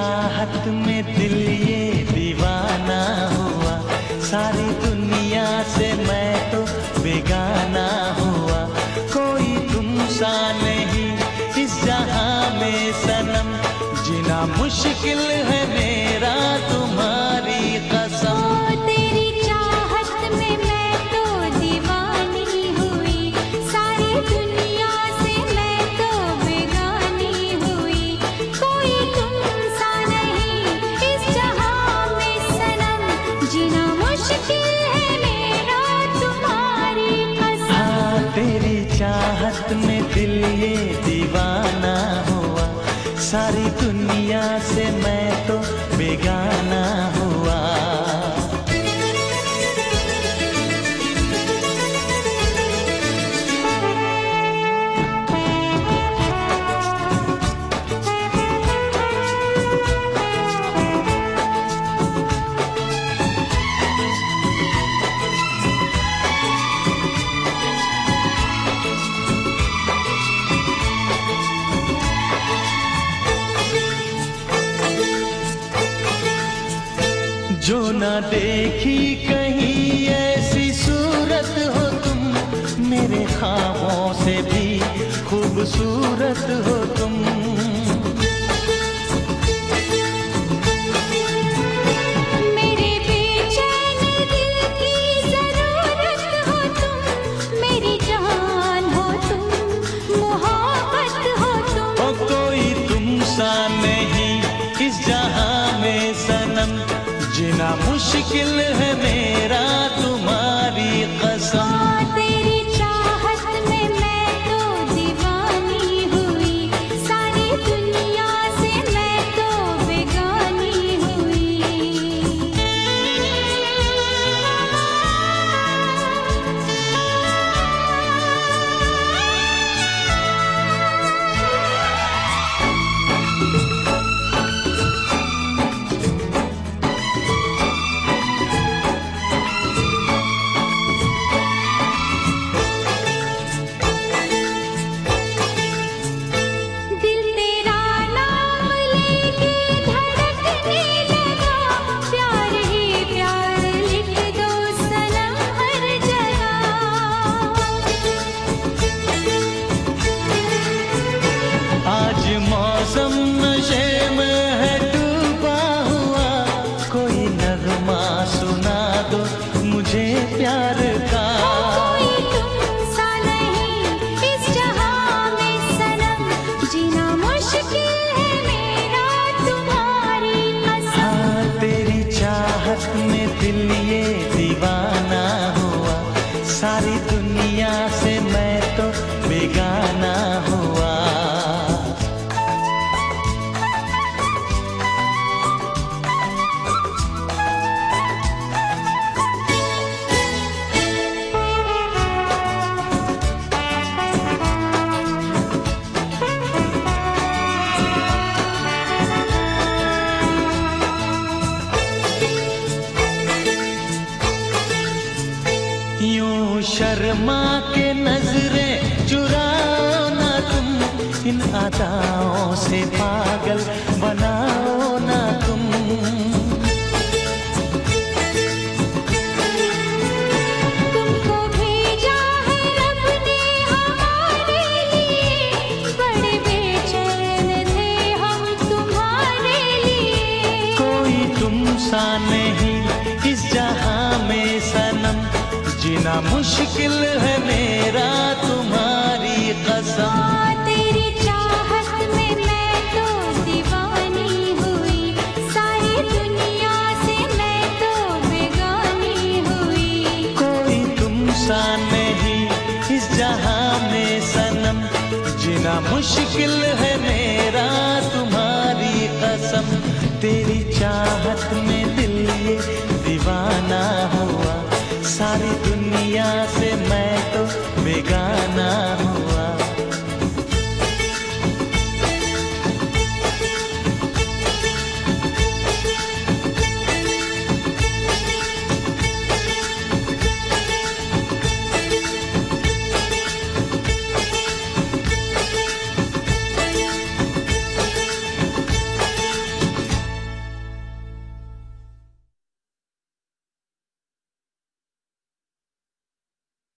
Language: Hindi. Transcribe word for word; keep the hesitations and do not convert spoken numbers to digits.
चाहत में दिल ये दीवाना हुआ, सारी दुनिया से मैं तो बेगाना हुआ। कोई तुम सा नहीं इस जहां में सनम, जीना मुश्किल है मेरा तुम्हारी कसम। चाहत में दिल ये दीवाना हुआ, सारी दुनिया से मैं तो बेगाना हुआ। जो ना देखी कहीं ऐसी सूरत हो तुम, मेरे ख्वाबों से भी खूबसूरत हो तुम। मेरे बेचैन दिल की जरूरत हो तुम, मेरी जान हो तुम, मोहब्बत हो तुम। ओ कोई तुम सा नहीं इस जहां में सनम, जीना मुश्किल है मेरा तुम्हारी कसम। तेरी चाहत में मैं तो दीवानी हुई, सारी दुनिया से मैं तो बेगानी हुई। आज मौसम नशे में है डूबा हुआ, कोई नगमा सुना दो मुझे प्यार का। कोई तुम सा नहीं इस जहां में सनम, जीना मुश्किल है मेरा तुम्हारी कसम। हाँ तेरी चाहत में दिल ये दीवाना हुआ, सारी दुनिया से मैं तो बेगाना हुआ। यूं शर्मा के नजरें चुराओ ना तुम, इन अदाओं से पागल बनाओ ना तुम। तुमको भेजा है रब ने हमारे लिए, बड़े बेचैन थे हम तुम्हारे लिए। कोई तुम सा नहीं इस जहां में सनम, जीना मुश्किल है मेरा तुम्हारी कसम। तेरी चाहत में मैं तो दीवानी हुई, सारी दुनिया से मैं तो बेगानी हुई। कोई तुम सा नहीं इस जहां में सनम, जीना मुश्किल है मेरा तुम्हारी कसम। तेरी चाहत में दिल ये दीवाना हुआ, सारी दुनिया से मैं तो बेगाना हूँ।